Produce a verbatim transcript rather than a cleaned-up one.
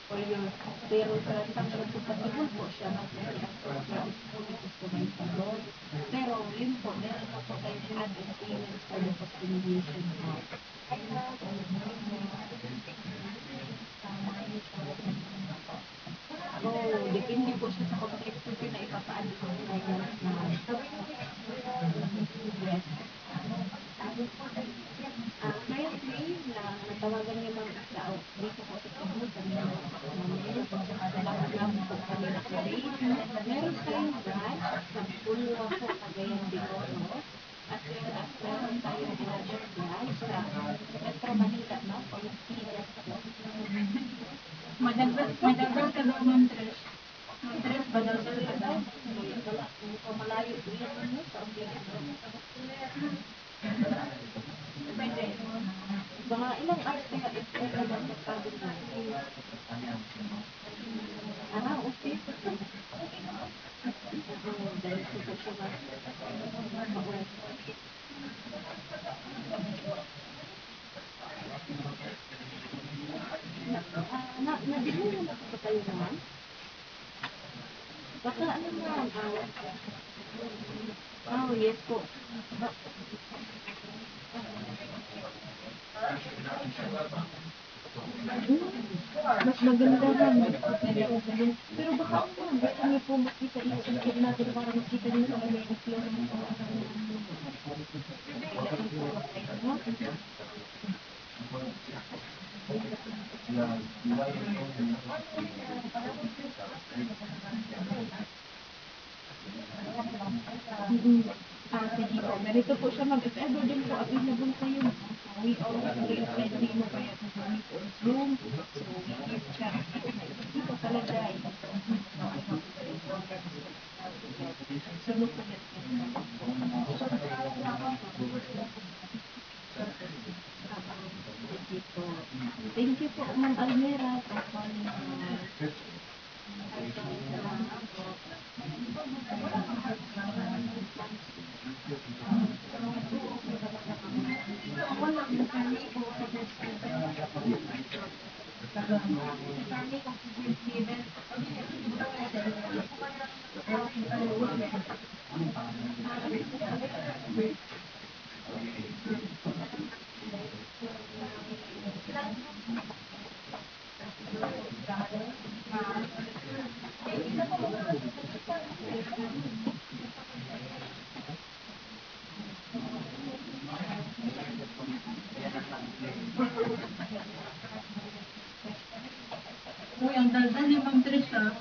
for your pero transaction compatible po siya mag-i-approve fully customizable. Pero yun po, meron pa po tayong add-on payment for the customization po. Oh, depende po siya sa complexity na ipapa-add po sa client na. Yes. Ah, currently, na natawagan niyo ma'am sa dito po sa Cebu, sa Mindanao namin, sa Lapu-Lapu po kami naka-base. Meron tayong branch sa Bulwa po, Cagayan de Oro. As well as meron tayong another branch sa Metro Manila, no? Ortigas po. Madagdag, madagdag ka daw, Ma'am Trish. Ma'am Trish, madagdag ka daw. Wala, mukhang malayo po yan, ano? Sa Ortigas po. Pwede. Mga ilang hours kaya if ever lang magpagod na. Ah, okay. Oo, dahil ko po siya ma-work. Ah, na, nabili mo na po tayo naman? Baka ano na, ah, oh, yes po. Ba- Mas maganda lang. Pero baka ano, gusto niyo po makita i-subscribe natin para makita niyo talaga yung flow ng Mm-mm. Ah, sige po. Ganito po siya, ma'am. If ever din po available kayo, we always play friendly mo kaya kung meet on Zoom. So, we give chance po na dito talaga. Sunod po yan. Sige po. Thank you po, Ma'am Almira, for calling us. Uy, ang daldal ni Ma'am Trish, ah.